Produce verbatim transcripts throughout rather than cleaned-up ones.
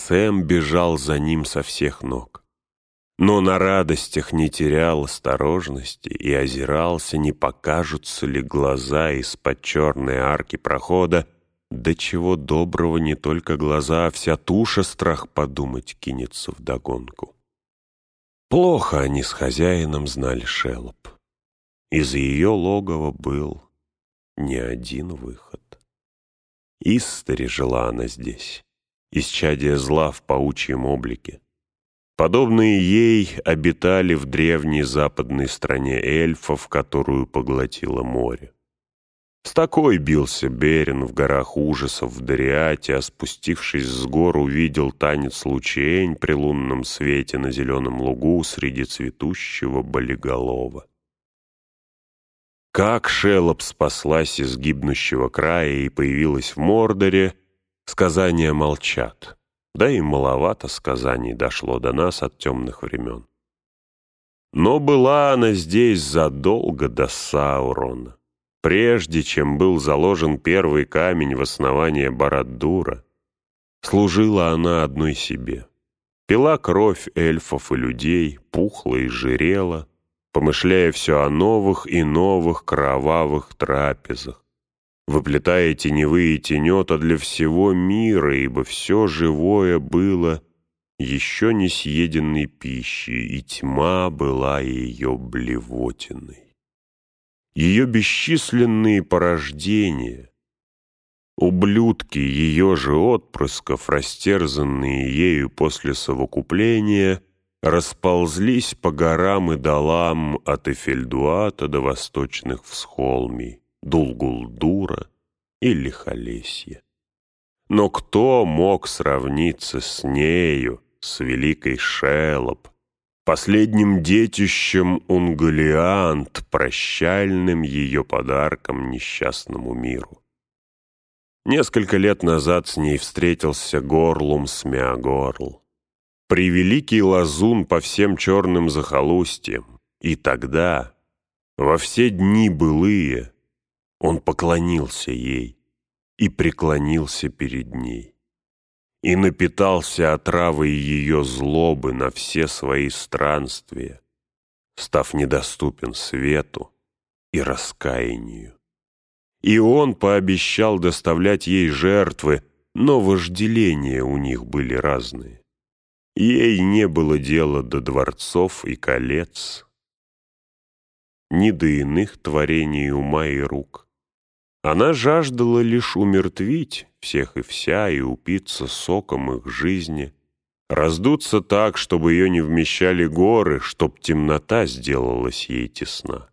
Сэм бежал за ним со всех ног. Но на радостях не терял осторожности и озирался, не покажутся ли глаза из-под черной арки прохода. До чего доброго не только глаза, а вся туша, страх подумать, кинется вдогонку. Плохо они с хозяином знали Шеллоп. Из ее логова был не один выход. Истори жила она здесь, исчадие зла в паучьем облике. Подобные ей обитали в древней западной стране эльфов, которую поглотило море. С такой бился Берин в горах ужасов в Дариате, а спустившись с гор, увидел танец лучень при лунном свете на зеленом лугу среди цветущего болиголова. Как Шеллоп спаслась из гибнущего края и появилась в Мордоре, сказания молчат. Да и маловато сказаний дошло до нас от темных времен. Но была она здесь задолго до Саурона, прежде чем был заложен первый камень в основание Барад-дура. Служила она одной себе. Пила кровь эльфов и людей, пухла и жирела, помышляя все о новых и новых кровавых трапезах, выплетая теневые тенета для всего мира, ибо все живое было еще не съеденной пищей, и тьма была ее блевотиной. Ее бесчисленные порождения, ублюдки ее же отпрысков, растерзанные ею после совокупления, расползлись по горам и долам от Эфельдуата до восточных всхолмий, Дулгулдура и Лихолесья. Но кто мог сравниться с нею, с великой Шеллоп, последним детищем Унгалиант, прощальным ее подарком несчастному миру? Несколько лет назад с ней встретился Горлум Смеагорл, превеликий лазун по всем черным захолустьям, и тогда, во все дни былые, он поклонился ей и преклонился перед ней, и напитался отравой ее злобы на все свои странствия, став недоступен свету и раскаянию. И он пообещал доставлять ей жертвы, но вожделения у них были разные. Ей не было дела до дворцов и колец, ни до иных творений ума и рук. Она жаждала лишь умертвить всех и вся и упиться соком их жизни, раздуться так, чтобы ее не вмещали горы, чтоб темнота сделалась ей тесна.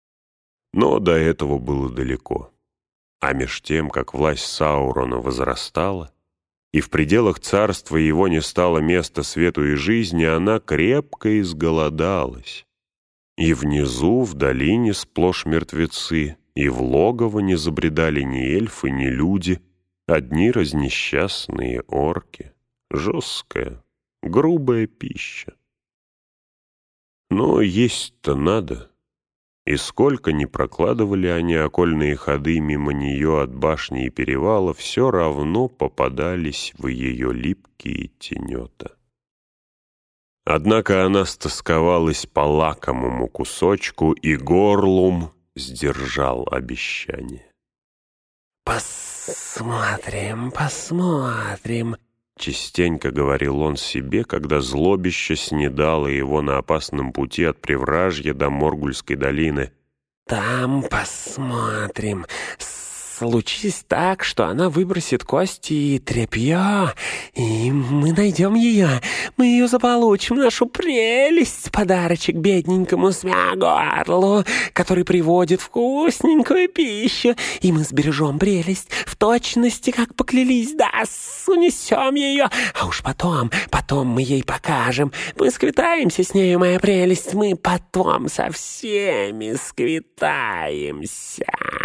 Но до этого было далеко. А меж тем, как власть Саурона возрастала, и в пределах царства его не стало места свету и жизни, она крепко изголодалась. И внизу, в долине, сплошь мертвецы, и в логово не забредали ни эльфы, ни люди, одни разнесчастные орки. Жесткая, грубая пища. Но есть-то надо. И сколько ни прокладывали они окольные ходы мимо нее от башни и перевала, все равно попадались в ее липкие тенета. Однако она стосковалась по лакомому кусочку, и Горлум сдержал обещание. «Посмотрим, посмотрим», — частенько говорил он себе, когда злобище снедало его на опасном пути от Привражья до Моргульской долины. «Там посмотрим. Случись так, что она выбросит кости и тряпье, и мы найдем ее. Мы ее заполучим, нашу прелесть, подарочек бедненькому Смеагорлу, который приводит вкусненькую пищу, и мы сбережем прелесть в точности, как поклялись, да, унесем ее, а уж потом, потом мы ей покажем. Мы сквитаемся с нею, моя прелесть, мы потом со всеми сквитаемся».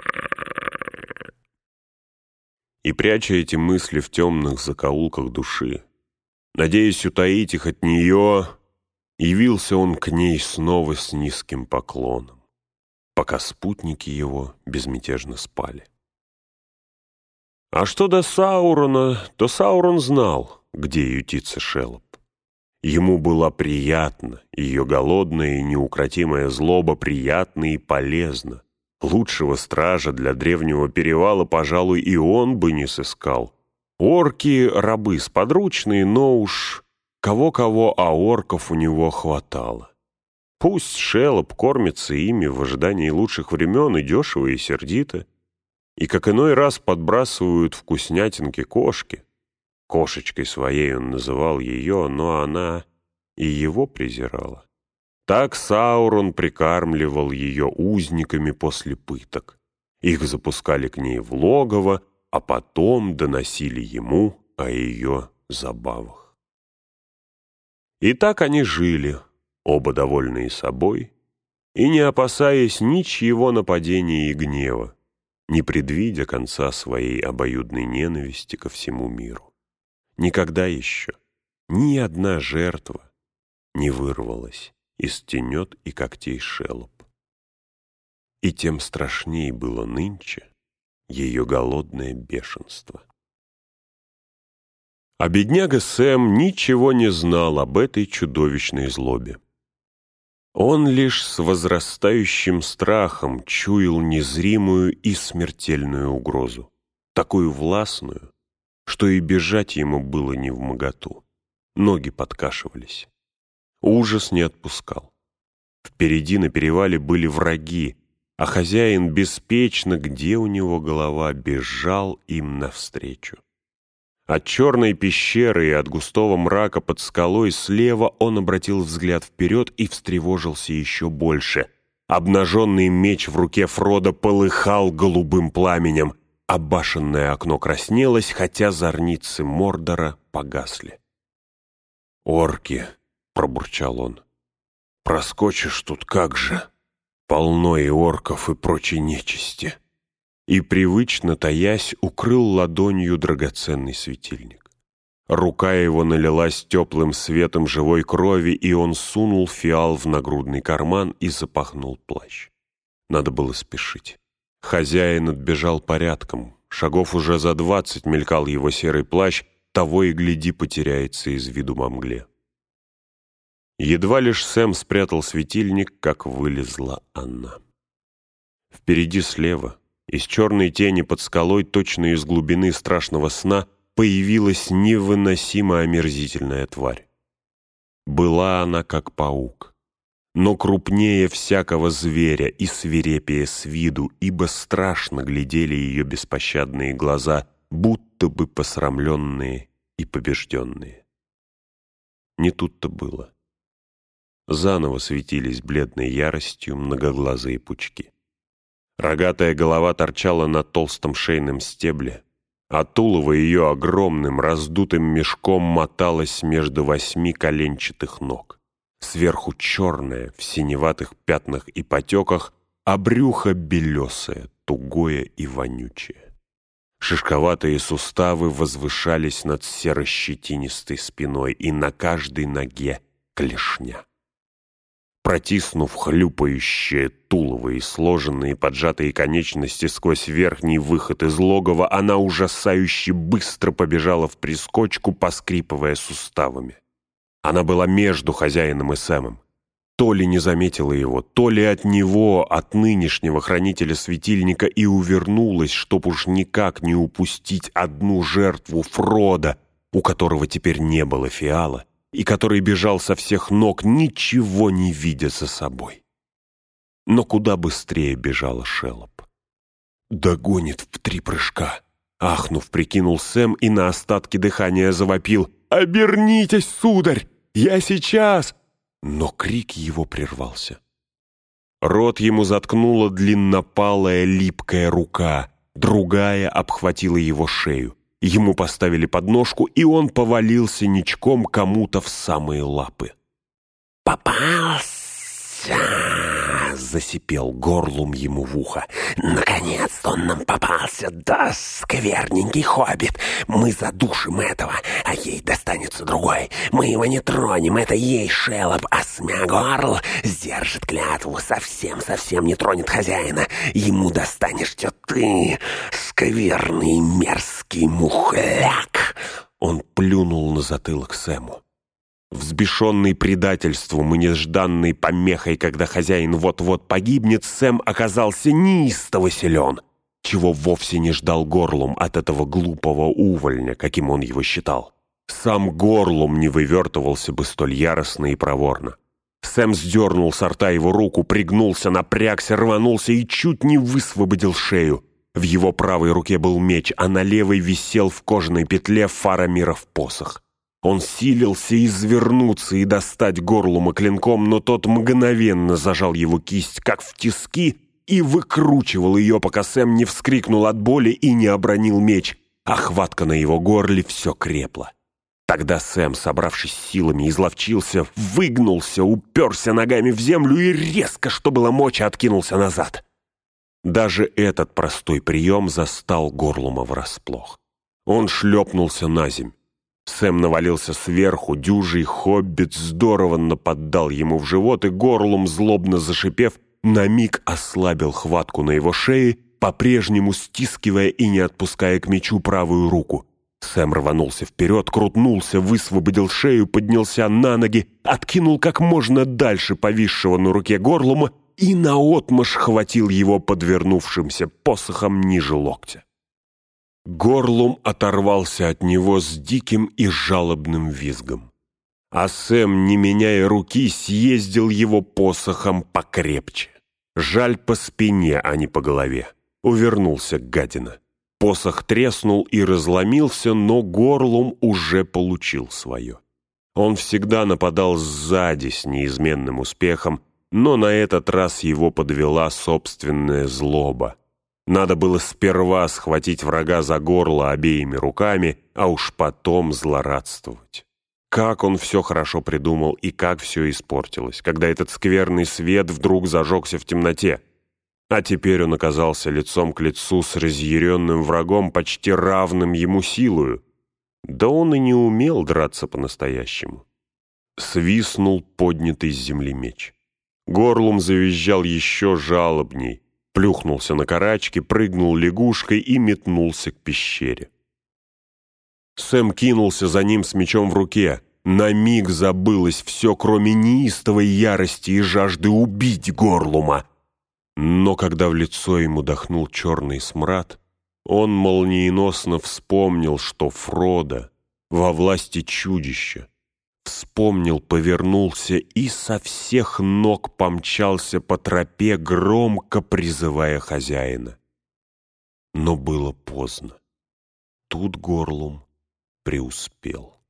И, пряча эти мысли в темных закоулках души, надеясь утаить их от нее, явился он к ней снова с низким поклоном, пока спутники его безмятежно спали. А что до Саурона, то Саурон знал, где ютится Шеллоп. Ему была приятна ее голодная и неукротимая злоба, приятна и полезна. Лучшего стража для древнего перевала, пожалуй, и он бы не сыскал. Орки — рабы сподручные, но уж кого-кого, а орков у него хватало. Пусть Шеллоп кормится ими в ожидании лучших времен и дешево, и сердито, и как иной раз подбрасывают вкуснятинки кошки. Кошечкой своей он называл ее, но она и его презирала. Так Саурон прикармливал ее узниками после пыток. Их запускали к ней в логово, а потом доносили ему о ее забавах. И так они жили, оба довольные собой, и не опасаясь ничьего нападения и гнева, не предвидя конца своей обоюдной ненависти ко всему миру. Никогда еще ни одна жертва не вырвалась из тенет и когтей Шеллоп. И тем страшнее было нынче ее голодное бешенство. А бедняга Сэм ничего не знал об этой чудовищной злобе. Он лишь с возрастающим страхом чуял незримую и смертельную угрозу, такую властную, что и бежать ему было невмоготу. Ноги подкашивались. Ужас не отпускал. Впереди на перевале были враги, а хозяин беспечно, где у него голова, бежал им навстречу. От черной пещеры и от густого мрака под скалой слева он обратил взгляд вперед и встревожился еще больше. Обнаженный меч в руке Фродо полыхал голубым пламенем, а башенное окно краснелось, хотя зорницы Мордора погасли. «Орки!» — пробурчал он. «Проскочишь тут как же! Полно и орков, и прочей нечисти!» И, привычно таясь, укрыл ладонью драгоценный светильник. Рука его налилась теплым светом живой крови, и он сунул фиал в нагрудный карман и запахнул плащ. Надо было спешить. Хозяин отбежал порядком. Шагов уже за двадцать мелькал его серый плащ, того и гляди потеряется из виду во мгле. Едва лишь Сэм спрятал светильник, как вылезла она. Впереди слева, из черной тени под скалой, точно из глубины страшного сна, появилась невыносимо омерзительная тварь. Была она как паук, но крупнее всякого зверя и свирепее с виду, ибо страшно глядели ее беспощадные глаза, будто бы посрамленные и побежденные. Не тут-то было. Заново светились бледной яростью многоглазые пучки. Рогатая голова торчала на толстом шейном стебле, а тулово ее огромным раздутым мешком моталось между восьми коленчатых ног. Сверху черное, в синеватых пятнах и потеках, а брюхо белесое, тугое и вонючее. Шишковатые суставы возвышались над серо-щетинистой спиной, и на каждой ноге клешня. Протиснув хлюпающее тулово и сложенные поджатые конечности сквозь верхний выход из логова, она ужасающе быстро побежала в прискочку, поскрипывая суставами. Она была между хозяином и Сэмом. То ли не заметила его, то ли от него, от нынешнего хранителя светильника, и увернулась, чтоб уж никак не упустить одну жертву Фродо, у которого теперь не было фиала, и который бежал со всех ног, ничего не видя за собой. Но куда быстрее бежала Шеллоп. «Догонит в три прыжка!» Ахнув, прикинул Сэм и на остатки дыхания завопил: «Обернитесь, сударь! Я сейчас!» Но крик его прервался. Рот ему заткнула длиннопалая липкая рука, другая обхватила его шею. Ему поставили подножку, и он повалился ничком кому-то в самые лапы. «Попался!» — засипел горлом ему в ухо. «Наконец-то он нам попался, да, скверненький хоббит! Мы задушим этого, а ей достанется другой. Мы его не тронем, это ей Шеллоп, а Смягорл сдержит клятву, совсем-совсем не тронет хозяина. Ему достанешься ты, скверный мерзкий мухляк!» Он плюнул на затылок Сэму. Взбешенный предательством и нежданной помехой, когда хозяин вот-вот погибнет, Сэм оказался неистово силен, чего вовсе не ждал Горлум от этого глупого увольня, каким он его считал. Сам Горлум не вывертывался бы столь яростно и проворно. Сэм сдернул с рта его руку, пригнулся, напрягся, рванулся и чуть не высвободил шею. В его правой руке был меч, а на левой висел в кожаной петле Фарамиров посох. Он силился извернуться и достать Горлума клинком, но тот мгновенно зажал его кисть, как в тиски, и выкручивал ее, пока Сэм не вскрикнул от боли и не обронил меч, а хватка на его горле все крепла. Тогда Сэм, собравшись силами, изловчился, выгнулся, уперся ногами в землю и резко, что было мочи, откинулся назад. Даже этот простой прием застал Горлума врасплох. Он шлепнулся на земь. Сэм навалился сверху, дюжий хоббит здорово наподдал ему в живот, и Горлум, злобно зашипев, на миг ослабил хватку на его шее, по-прежнему стискивая и не отпуская к мечу правую руку. Сэм рванулся вперед, крутнулся, высвободил шею, поднялся на ноги, откинул как можно дальше повисшего на руке Горлума и наотмашь хватил его подвернувшимся посохом ниже локтя. Горлум оторвался от него с диким и жалобным визгом. А Сэм, не меняя руки, съездил его посохом покрепче. Жаль по спине, а не по голове. Увернулся гадина. Посох треснул и разломился, но Горлум уже получил свое. Он всегда нападал сзади с неизменным успехом, но на этот раз его подвела собственная злоба. Надо было сперва схватить врага за горло обеими руками, а уж потом злорадствовать. Как он все хорошо придумал и как все испортилось, когда этот скверный свет вдруг зажегся в темноте. А теперь он оказался лицом к лицу с разъяренным врагом, почти равным ему силою. Да он и не умел драться по-настоящему. Свистнул поднятый с земли меч. Горлум завизжал еще жалобней, плюхнулся на карачки, прыгнул лягушкой и метнулся к пещере. Сэм кинулся за ним с мечом в руке. На миг забылось все, кроме неистовой ярости и жажды убить Горлума. Но когда в лицо ему дохнул черный смрад, он молниеносно вспомнил, что Фродо во власти чудища. Вспомнил, повернулся и со всех ног помчался по тропе, громко призывая хозяина. Но было поздно. Тут Горлум преуспел.